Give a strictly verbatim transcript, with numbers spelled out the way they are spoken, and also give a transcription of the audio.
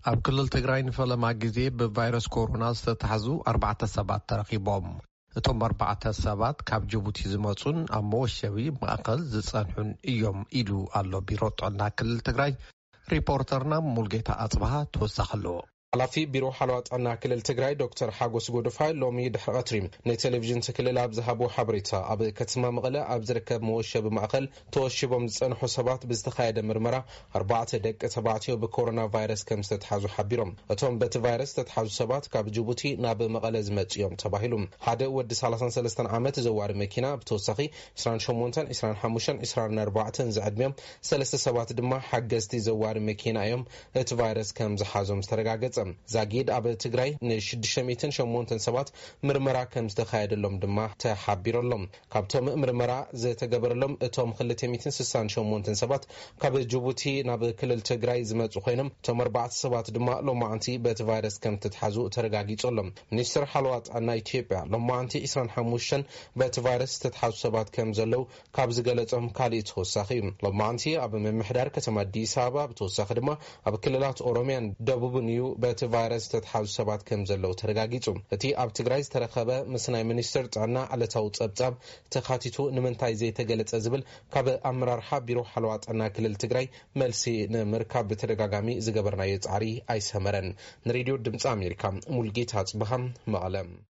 ኣብ ክልል ትግራይ ንፈለማ ግዜ ብቫይረስ ኮሮና ዝተታሕዙ ኣርባዕተ ሰባት ተረኺቦም እቶም ኣርባዕተ ሰባት ካብ ጅቡቲ ዝመጹን ኣብ መወሸቢ ማእከል ዝጸንሑን እዮም ኢሉ ኣሎ ቢሮ ጥዕና ክልል ትግራይ። ሪፖርተርና ሙልጌታ አጽባሃ ተወሳኺ ኣሎ። ኃላፊ ቢሮ ሓለዋ ጥዕና ክልል ትግራይ ዶክተር ሓጎስ ጎደፋይ ሎሚ ድሕሪ ቀትሪ ንቴሌቪዥን ክልል ኣብ ዝሃቦ ሓበሬታ ኣብ ከተማ መቐለ ኣብ ዝርከብ መወሸቢ ማእከል ተወሽቦም ዝጸንሑ ሰባት ብዝተኻየደ ምርመራ ኣርባዕተ ደቂ ተባዕትዮ ብኮሮና ቫይረስ ከም ዝተታሕዙ ሓቢሮም እቶም በቲ ቫይረስ ዝተታሕዙ ሰባት ካብ ጅቡቲ ናብ መቐለ ዝመጽኦም ተባሂሉ ሓደ ወዲ ሰላሳ ወሰተ ዓመት ዘዋሪ መኪና ብተወሳኺ عشرين ثمانية عشرين خمسة عشرين أربعة ዝዕድሚኦም ሰለስተ ሰባት ድማ ሓገዝቲ ዘዋሪ መኪና እዮም እቲ ቫይረስ ከም ዝሓዞም ዝተረጋገጸ ዛጊድ ኣብ ትግራይ ን608 ሰባት ምርመራ ከም ዝተኻየደሎም ድማ ተሓቢሮሎም ካብቶም ምርመራ ዝተገበረሎም እቶም ክልተ መቶ ስድሳ ወሰመንተ ሰባት ካብ ጅቡቲ ናብ ክልል ትግራይ ዝመጹ ኮይኖም እቶም ኣርባዕተ ሰባት ድማ ሎማዓንቲ በቲ ቫይረስ ከም ዝተታሕዙ ተረጋጊጾሎም ሚኒስትር ሓለዋ ጥዕና ኢትዮጵያ ሎማዓንቲ عشرين خمسة በቲ ቫይረስ ዝተታሕዙ ሰባት ከም ዘለው ካብ ዝገለጾም ካልእ ተወሳኺ ሎማዓንቲ ኣብ ምምሕዳር ከተማ አዲስ አበባ ብተወሳኺ ድማ ኣብ ክልላት ኦሮሚያን ደቡብን እዩ በቲ ቫይረስ ዝተታሕዙ ሰባት ከም ዘለው ተረጋጊጹ እቲ ኣብ ትግራይ ዝተረኸበ ምስ ናይ ሚኒስትር ጥዕና ዓለታዊ ጸብጻብ ተኻቲቱ ንምንታይ ዘይተገለጸ ዝብል ካብ ኣመራርሓ ቢሮ ሓለዋ ጥዕና ክልል ትግራይ መልሲ ንምርካብ ብተደጋጋሚ ዝገበርናዮ ጻዕሪ ኣይሰመረን። ንሬድዮ ድምፂ ኣሜሪካ ሙልጌታ አጽባሃ መቐለ።